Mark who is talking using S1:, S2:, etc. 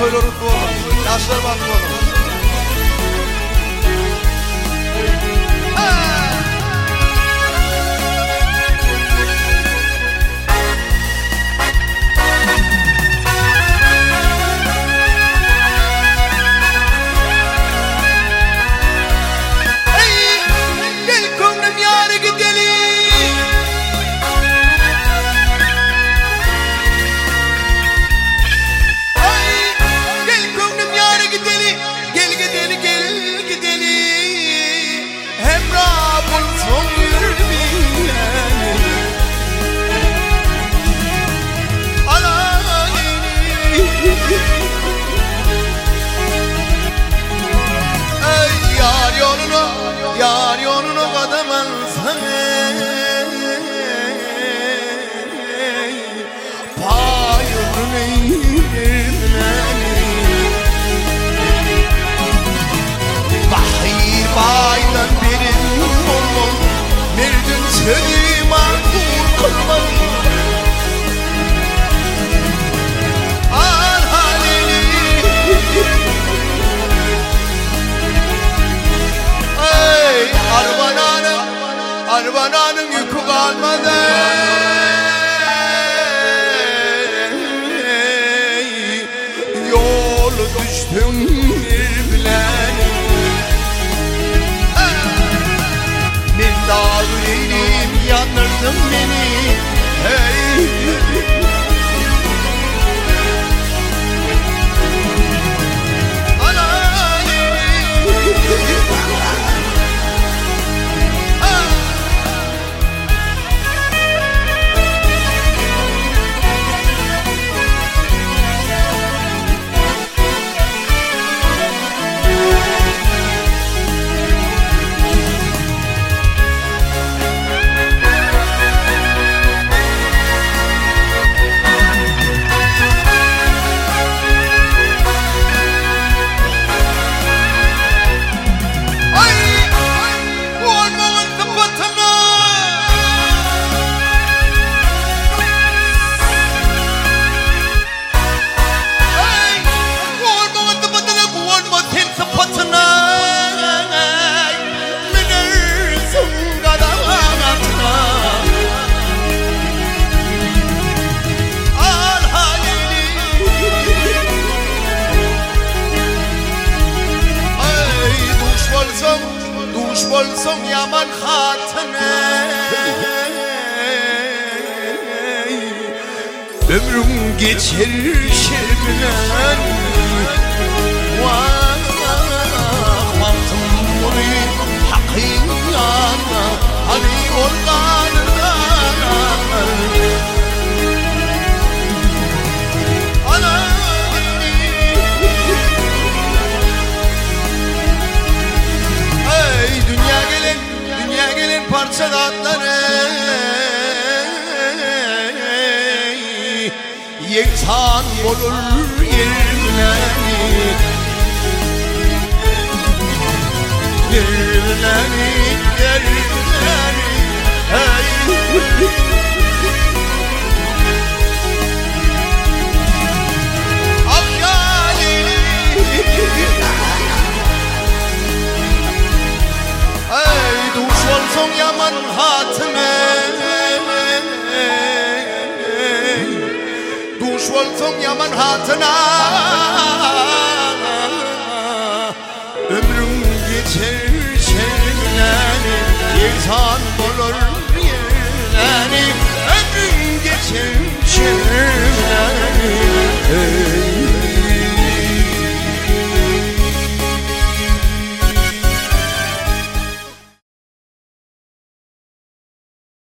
S1: söyle unutma oğlum. Yaşlar bakma oğlum. Yar yolunu kadem alsan payını eyleni Bahir baydan birin olmam Merdin sevdiğim artık kılmam Al halini Arbananın yükü kalmadı Yolu düştüm bir bilen Bir dağ yüreğim yandırdın beni Hey Duş bolsun yaman hatine Ömrüm geçer şerbilen Baktım bunu hakkıyana Hani organına Dünya gelin parça dağıtları Yeksan olur yerleri Yerleri, yerleri Hey Afyali Duş olsun yaman hatine Duş olsun yaman hatına Ömrüm geçer şerleni Yeksan olur yerleri Ömrüm geçer